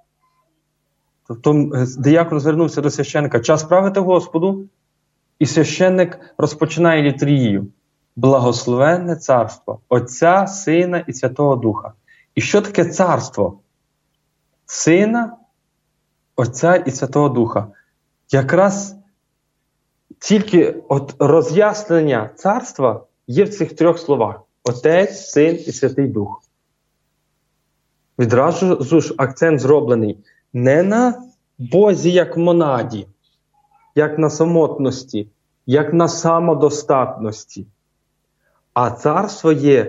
тобто диякон звернувся до священника, час правити Господу, і священник розпочинає літургію. Благословенне царство Отця, Сина і Святого Духа. І що таке царство? Сина, Отця і Святого Духа. Якраз тільки от роз'яснення царства є в цих трьох словах. Отець, Син і Святий Дух. Відразу ж акцент зроблений не на Бозі як монаді, як на самотності, як на самодостатності. А царство є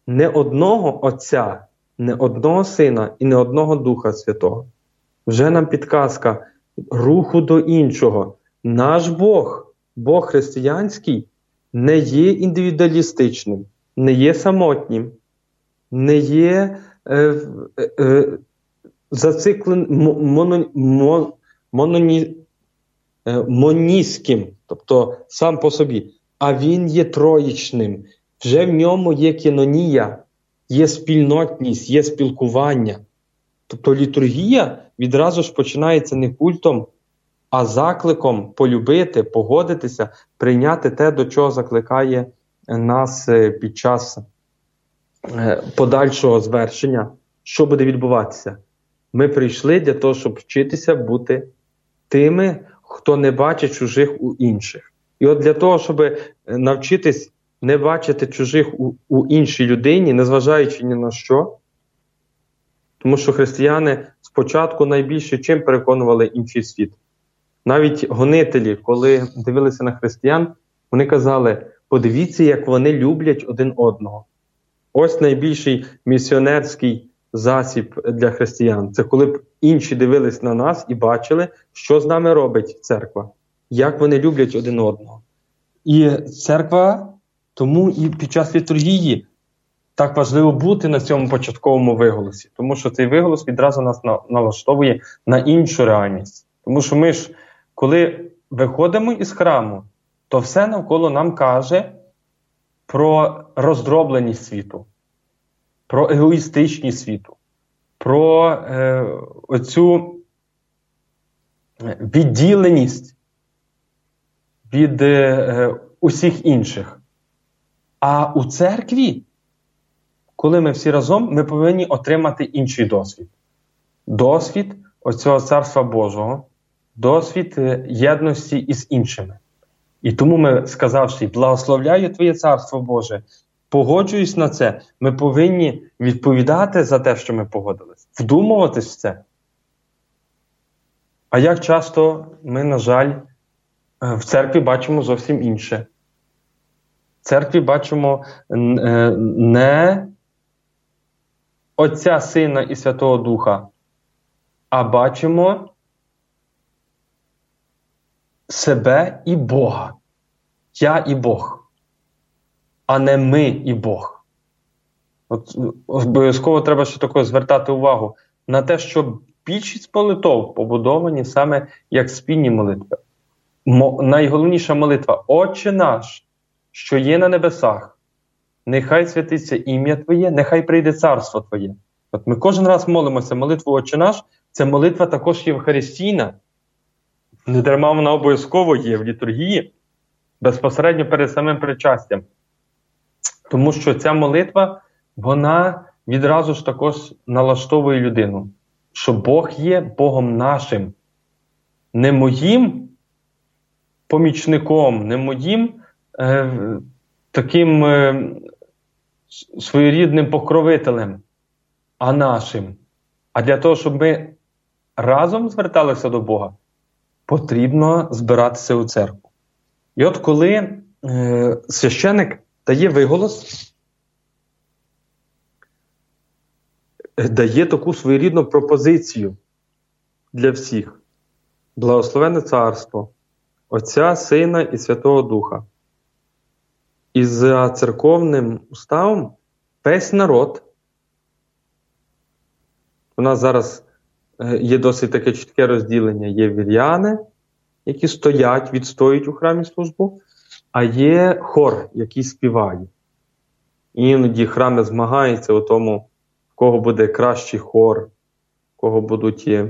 не одного Отця, не одного Сина і не одного Духа Святого. Вже нам підказка руху до іншого. Наш Бог, Бог християнський, не є індивідуалістичним, не є самотнім, не є е, е, зацикленим, моно, моно, мононі, е, моністським, тобто сам по собі, а він є троїчним. Вже в ньому є кинонія, є спільнотність, є спілкування. Тобто літургія відразу ж починається не культом, а закликом полюбити, погодитися, прийняти те, до чого закликає нас під час подальшого звершення. Що буде відбуватися? Ми прийшли для того, щоб вчитися бути тими, хто не бачить чужих у інших. І от для того, щоб навчитись не бачити чужих у, у іншій людині, незважаючи ні на що, тому що християни спочатку найбільше чим переконували інший світ. Навіть гонителі, коли дивилися на християн, вони казали, подивіться, як вони люблять один одного. Ось найбільший місіонерський засіб для християн. Це коли б інші дивились на нас і бачили, що з нами робить церква, як вони люблять один одного. І церква, тому і під час літургії так важливо бути на цьому початковому виголосі, тому що цей виголос відразу нас налаштовує на іншу реальність. Тому що ми ж, коли виходимо із храму, то все навколо нам каже про роздробленість світу, про егоїстичність світу, про е, оцю відділеність від е, усіх інших. А у церкві, коли ми всі разом, ми повинні отримати інший досвід. Досвід оцього Царства Божого, досвід єдності із іншими. І тому ми, сказавши, благословляю Твоє Царство Боже, погоджуюсь на це, ми повинні відповідати за те, що ми погодились, вдумуватись в це. А як часто ми, на жаль, в церкві бачимо зовсім інше. В церкві бачимо не Отця, Сина і Святого Духа, а бачимо себе і Бога. Я і Бог, а не ми і Бог. От обов'язково треба ще тако звертати увагу на те, що більшість молитов побудовані саме як спільні молитви. Мо, найголовніша молитва – Отче наш, що є на небесах, нехай святиться ім'я Твоє, нехай прийде царство Твоє. От ми кожен раз молимося молитву Отче наш, це молитва також євхаристійна. Не дарма вона обов'язково є в літургії, безпосередньо перед самим причастям. Тому що ця молитва, вона відразу ж також налаштовує людину, що Бог є Богом нашим, не моїм помічником, не моїм е, таким е, своєрідним покровителем, а нашим. А для того, щоб ми разом зверталися до Бога, потрібно збиратися у церкву. І от коли е, священик дає виголос, дає таку своєрідну пропозицію для всіх. Благословенне царство Отця, Сина і Святого Духа. І за церковним уставом весь народ, у нас зараз є досить таке чітке розділення, є віряни, які стоять, відстоюють у храмі службу, а є хор, який співає. Іноді храми змагаються у тому, в кого буде кращий хор, в кого будуть е,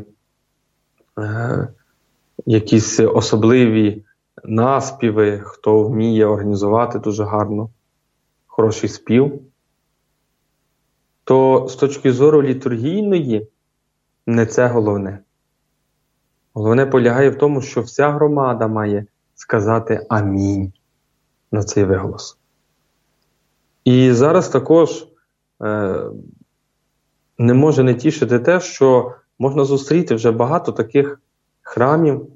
якісь особливі наспіви, хто вміє організувати дуже гарно хороший спів. То з точки зору літургійної не це головне. Головне полягає в тому, що вся громада має сказати амінь на цей виголос. І зараз також е, не може не тішити те, що можна зустріти вже багато таких храмів,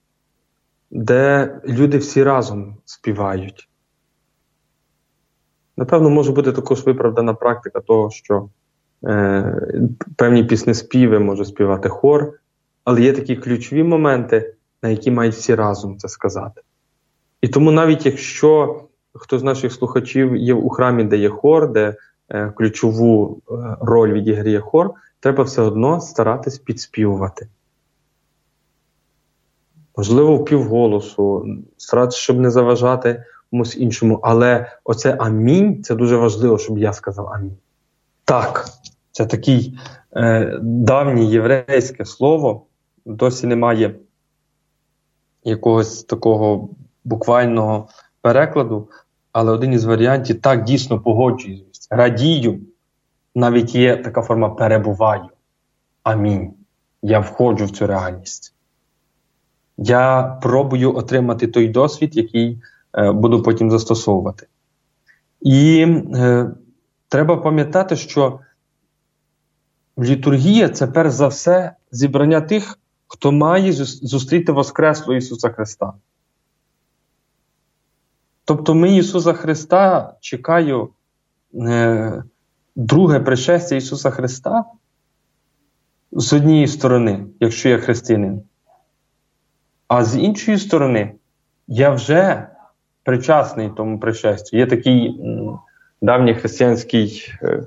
де люди всі разом співають. Напевно, може бути також виправдана практика того, що е, певні піснеспіви може співати хор, але є такі ключові моменти, на які мають всі разом це сказати. І тому навіть якщо хто з наших слухачів є у храмі, де є хор, де е, ключову е, роль відіграє хор, треба все одно старатись підспівувати. Можливо, впівголосу, старатися, щоб не заважати комусь іншому. Але оце амінь, це дуже важливо, щоб я сказав амінь. Так, це такий е, давнє єврейське слово, досі немає якогось такого буквального перекладу, але один із варіантів так дійсно погоджуюсь. Радію, навіть є така форма перебуваю. Амінь. Я входжу в цю реальність. Я пробую отримати той досвід, який е, буду потім застосовувати. І е, треба пам'ятати, що літургія – це перш за все зібрання тих, хто має зустріти Воскреслого Ісуса Христа. Тобто ми Ісуса Христа, чекаю е, друге пришестя Ісуса Христа з однієї сторони, якщо я християнин. А з іншої сторони, я вже причасний тому пришестю. Є такий м, давній християнський е,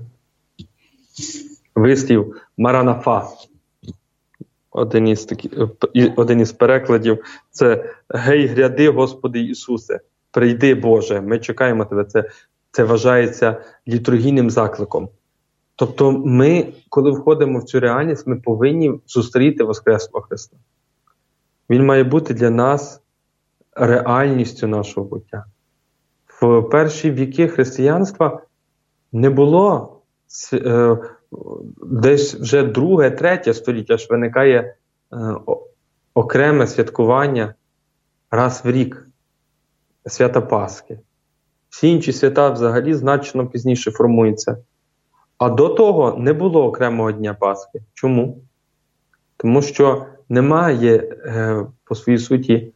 вислів «Маранафа». Один із, такі, один із перекладів – це «Гей, гряди, Господи Ісусе, прийди, Боже, ми чекаємо Тебе». Це, це вважається літургійним закликом. Тобто ми, коли входимо в цю реальність, ми повинні зустріти Воскреслого Христа. Він має бути для нас реальністю нашого буття. В перші віки християнства не було, е, десь вже друге, третє століття аж виникає е, окреме святкування раз в рік, свята Пасхи. Всі інші свята взагалі значно пізніше формуються. А до того не було окремого Дня Пасхи. Чому? Тому що немає е, по своїй суті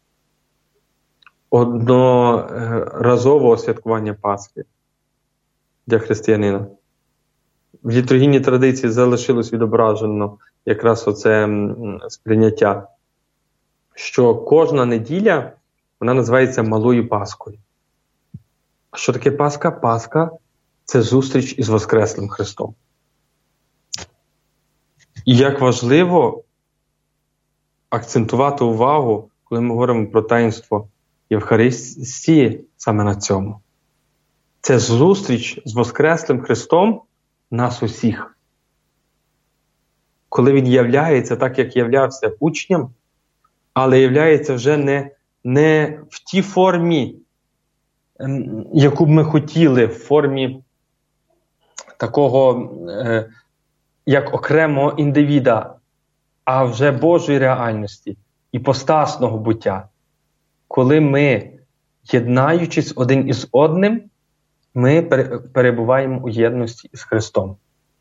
одноразового святкування Пасхи для християнина. В літургійній традиції залишилось відображено якраз оце м, сприйняття, що кожна неділя, вона називається Малою Пасхою. А що таке Пасха? Пасха – це зустріч із Воскреслим Христом. І як важливо акцентувати увагу, коли ми говоримо про таїнство Євхаристії, саме на цьому. Це зустріч з Воскреслим Христом нас усіх. Коли Він являється так, як являвся учням, але являється вже не, не в тій формі, яку б ми хотіли, в формі такого, е, як окремого індивіда, а вже Божої реальності, іпостасного буття. Коли ми, єднаючись один із одним, ми перебуваємо у єдності із Христом.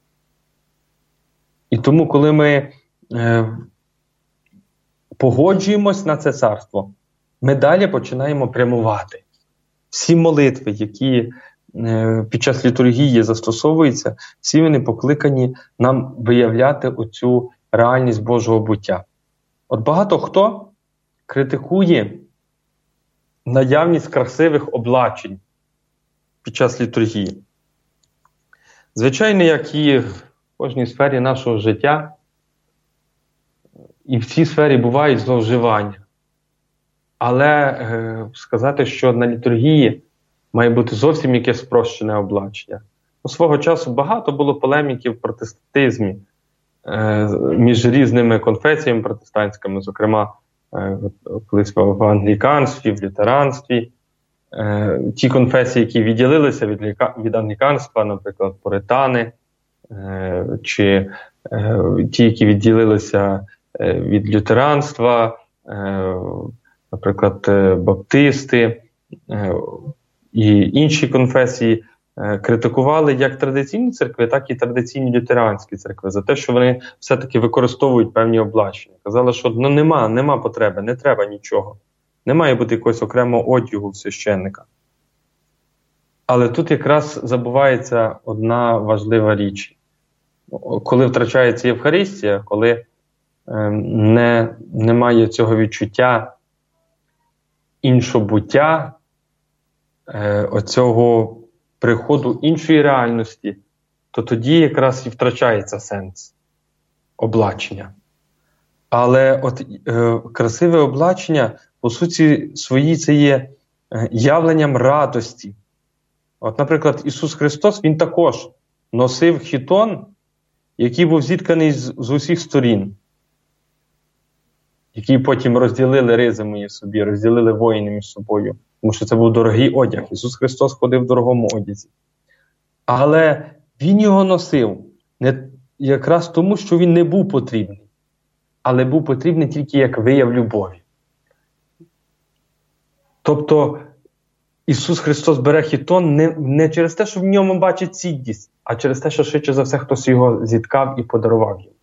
І тому, коли ми е, погоджуємось на це царство, ми далі починаємо прямувати. Всі молитви, які е, під час літургії застосовуються, всі вони покликані нам виявляти оцю реальність Божого буття. От багато хто критикує наявність красивих облачень під час літургії. Звичайно, як і в кожній сфері нашого життя, і в цій сфері бувають зловживання. Але е, сказати, що на літургії має бути зовсім якесь спрощене облачення. У свого часу багато було полеміків в протестантизмі е, між різними конфесіями протестантськими, зокрема, е, колись в англіканстві, в лютеранстві. Е, ті конфесії, які відділилися від, від англіканства, наприклад, пуритани, е, чи е, ті, які відділилися е, від лютеранства, е, наприклад, баптисти е, і інші конфесії, е, критикували як традиційні церкви, так і традиційні лютеранські церкви за те, що вони все-таки використовують певні облачення. Казали, що ну, нема, нема потреби, не треба нічого. Не має бути якогось окремого одягу в священника. Але тут якраз забувається одна важлива річ. Коли втрачається Євхаристія, коли не, немає цього відчуття іншобуття, оцього приходу іншої реальності, то тоді якраз і втрачається сенс облачення. Але от е, красиве облачення, по суті своїй, це є явленням радості. От, наприклад, Ісус Христос, Він також носив хітон, який був зітканий з, з усіх сторін, який потім розділили ризи мої собі, розділили воїни між собою, тому що це був дорогий одяг. Ісус Христос ходив в дорогому одязі. Але Він його носив не якраз тому, що він не був потрібний, але був потрібний тільки як вияв любові. Тобто Ісус Христос бере хітон не, не через те, що в ньому бачить цінність, а через те, що швидше за все хтось його зіткав і подарував йому.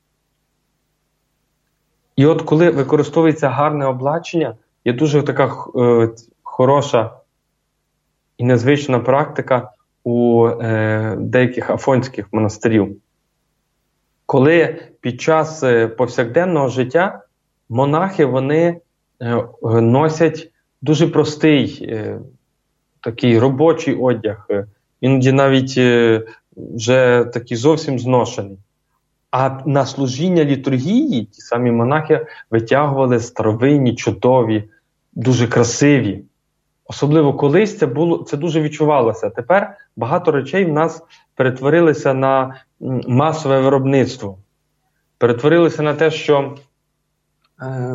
І от коли використовується гарне облачення, є дуже така е, хороша і незвична практика у е, деяких афонських монастирів. Коли під час е, повсякденного життя монахи вони е, носять дуже простий е, такий робочий одяг, е, іноді навіть е, вже такий зовсім зношений. А на служіння літургії ті самі монахи витягували старовинні, чудові, дуже красиві. Особливо колись це було, це дуже відчувалося. Тепер багато речей в нас перетворилися на масове виробництво. Перетворилися на те, що е,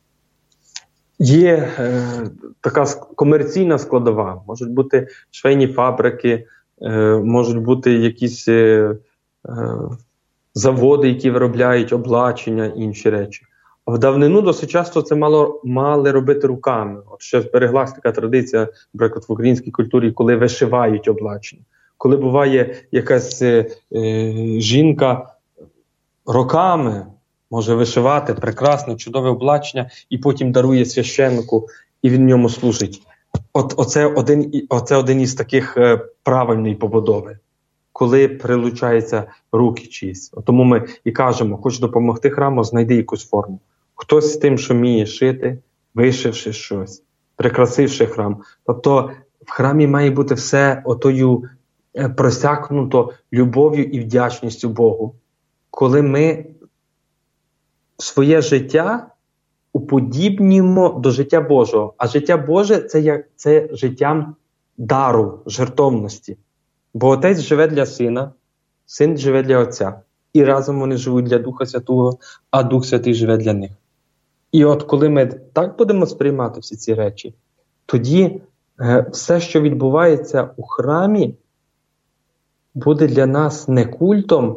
є е, така комерційна складова. Можуть бути швейні фабрики, е, можуть бути якісь е, е, заводи, які виробляють облачення і інші речі. А в давнину досить часто це мало, мали робити руками. От ще збереглася така традиція, наприклад, в українській культурі, коли вишивають облачення. Коли буває якась е, жінка роками може вишивати прекрасне, чудове облачення і потім дарує священнику, і він в ньому служить. От оце один, оце один із таких е, правильної побудови, коли прилучаються руки чиїсь. Тому ми і кажемо, хочеш допомогти храму, знайди якусь форму. Хтось з тим, що вміє шити, вишивши щось, прикрасивши храм. Тобто в храмі має бути все отою просякнуто любов'ю і вдячністю Богу. Коли ми своє життя уподібнімо до життя Божого. А життя Боже – це, як, це життям дару, жертовності. Бо Отець живе для Сина, Син живе для Отця. І разом вони живуть для Духа Святого, а Дух Святий живе для них. І от коли ми так будемо сприймати всі ці речі, тоді е, все, що відбувається у храмі, буде для нас не культом,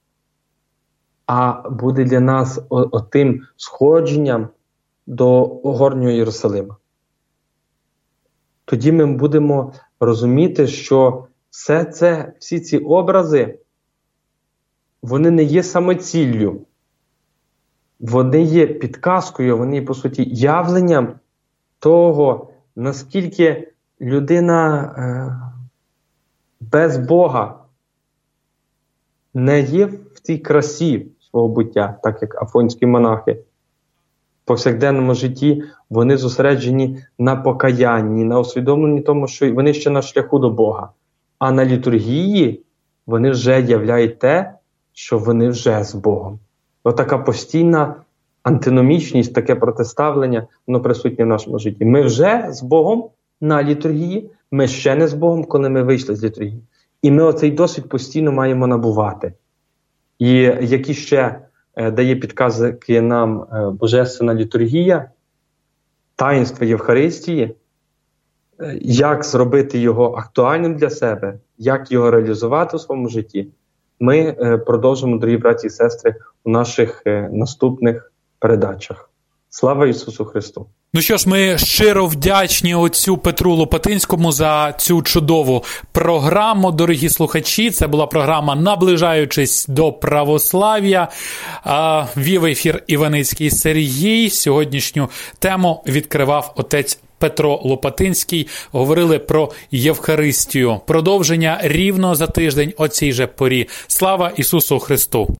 а буде для нас отим сходженням до горнього Єрусалима. Тоді ми будемо розуміти, що все це, всі ці образи, вони не є самоціллю. Вони є підказкою, вони є, по суті, явленням того, наскільки людина е, без Бога не є в тій красі свого буття, так як афонські монахи. В повсякденному житті вони зосереджені на покаянні, на усвідомленні тому, що вони ще на шляху до Бога. А на літургії вони вже являють те, що вони вже з Богом. Отака постійна антиномічність, таке протиставлення, воно присутнє в нашому житті. Ми вже з Богом на літургії, ми ще не з Богом, коли ми вийшли з літургії. І ми оцей досвід постійно маємо набувати. І які ще е, дає підказки нам е, Божественна літургія, таїнство Євхаристії, е, як зробити його актуальним для себе, як його реалізувати у своєму житті, ми е, продовжимо, дорогі браті і сестри, у наших е, наступних передачах. Слава Ісусу Христу! Ну що ж, ми щиро вдячні отцю Петру Лопатинському за цю чудову програму, дорогі слухачі. Це була програма «Наближаючись до православ'я». Вів ефір Іваницький Сергій. Сьогоднішню тему відкривав отець Петро Лопатинський говорили про Євхаристію. Продовження рівно за тиждень о цій же порі. Слава Ісусу Христу!